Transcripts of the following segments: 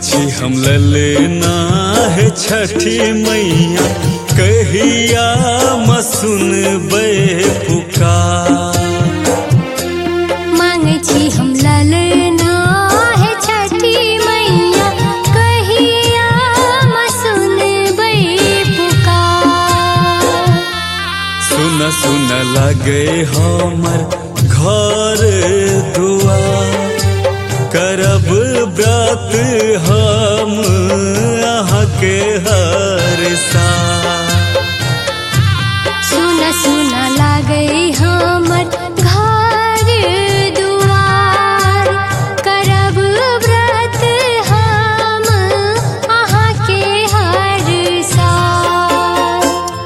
छी हम ललना है छठी मैया कहिया सुनबै पुकार। मांगे छी हम ललना है छठी मैया कहिया सुनबै पुकार। सुन सुन लगे हमर घर दुआर करब व्रत हम अहाँ के हर साल। सुन सुन लागे हमर घर दुआर करब व्रत हम अहाँ के हर साल।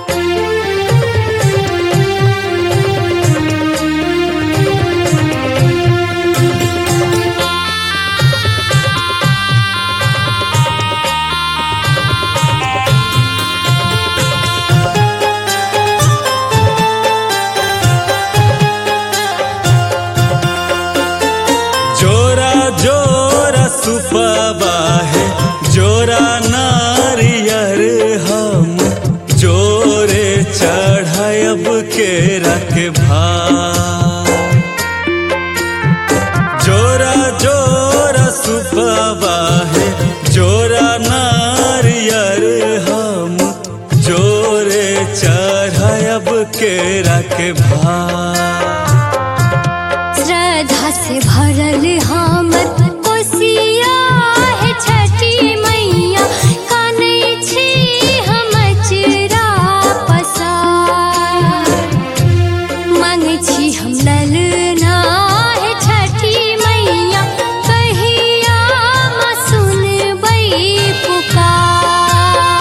जोरा जोरा सुपवा है जोरा नारियर हम जोरे चढ़ायब केरा के भार। जोरा जोरा सुपवा है जोरा नारियर हम जोरे चढ़ायब केरा के भार। श्रद्धा से भरल हमर कोसिया है छठी मैया कानै छी हम अचरा पसार। मांगे छी हम ललना है छठी मैया कहिया सुनबै पुकार।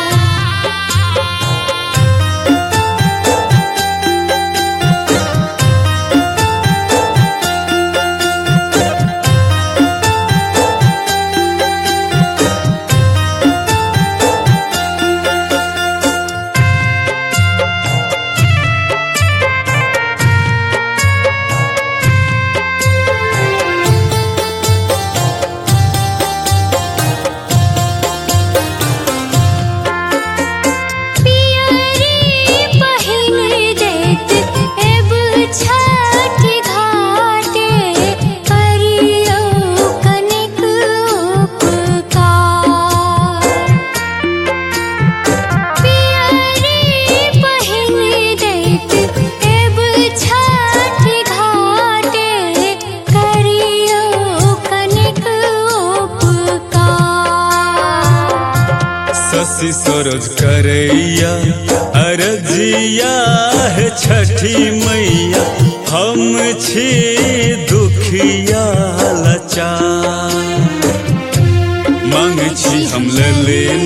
शशि सरोज करैया अरजिया है छठी मैया हम छी दुखिया लाचार। मांग छी हम ललना